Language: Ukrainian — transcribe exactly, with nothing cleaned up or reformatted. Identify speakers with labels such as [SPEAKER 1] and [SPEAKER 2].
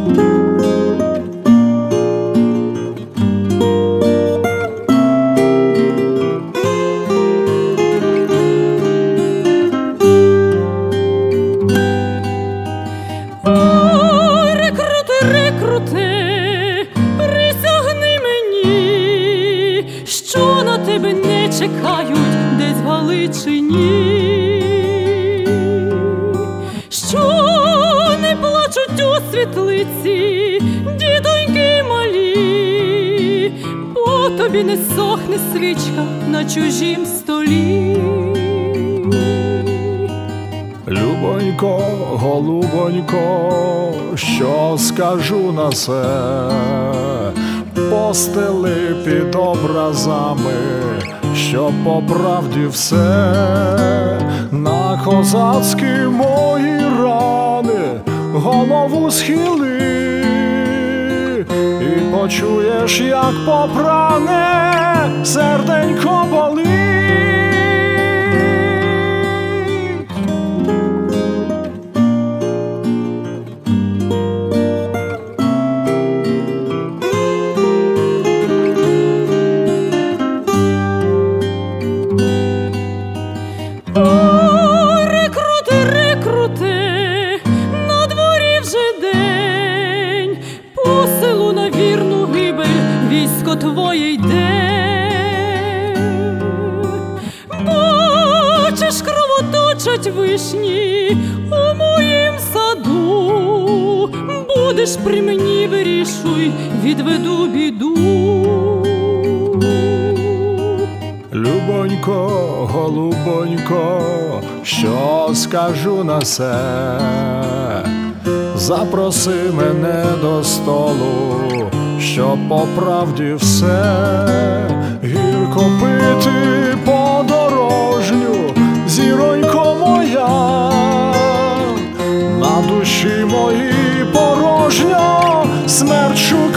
[SPEAKER 1] Тебе не чекають десь в Галичині, що не плачуть у світлиці дітоньки малі, бо тобі не сохне свічка на чужім столі.
[SPEAKER 2] Любонько, голубонько, що скажу на це? Постели під образами, що по правді все. На козацькі мої рани голову схили, і почуєш, як попране серденько болить. Військо твоє йде, бачиш, кровоточать вишні у моїм саду. Будеш при мені, вирішуй, відведу біду. Любонько, голубонько, що скажу на це? Запроси мене до столу, що по правді все. Гірко пити подорожню, зіронько моя, на душі моїй порожньо, смерть